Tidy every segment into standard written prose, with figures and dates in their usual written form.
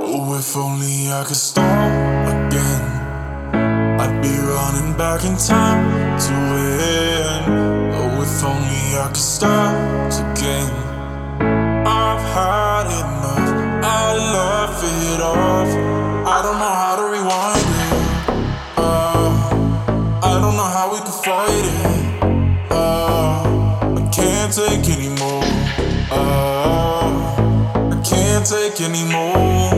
Oh, if only I could start again, I'd be running back in time to win. Oh, if only I could start again. I've had enough, I love it off. I don't know how to rewind it. I don't know how we could fight it. I can't take anymore. I can't take anymore.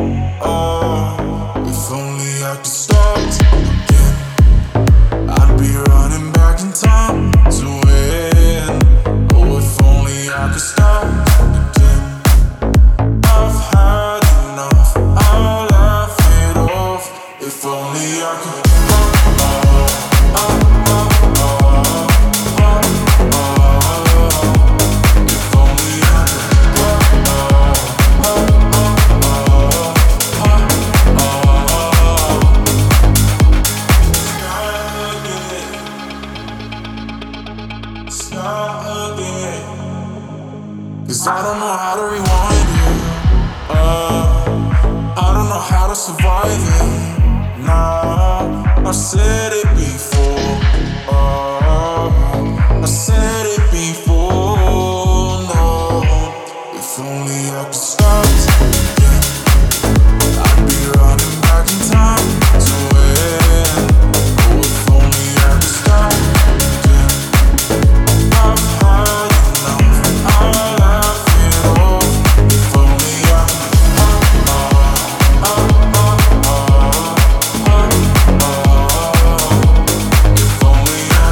If only I could start again, I'd be running back in time to win. Oh, if only I could start again. I've had enough, I'll laugh it off. If only I could. Cause I don't know how to rewind it. I don't know how to survive it. Nah, I've said it before. I said it before. No, if only I could start again, I'd be running back in time to win. Oh, if only I could start again. I've had enough, I'll laugh it off. If only I if only I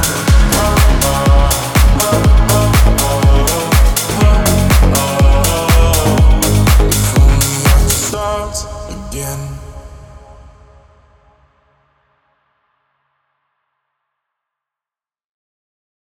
if only I could start again.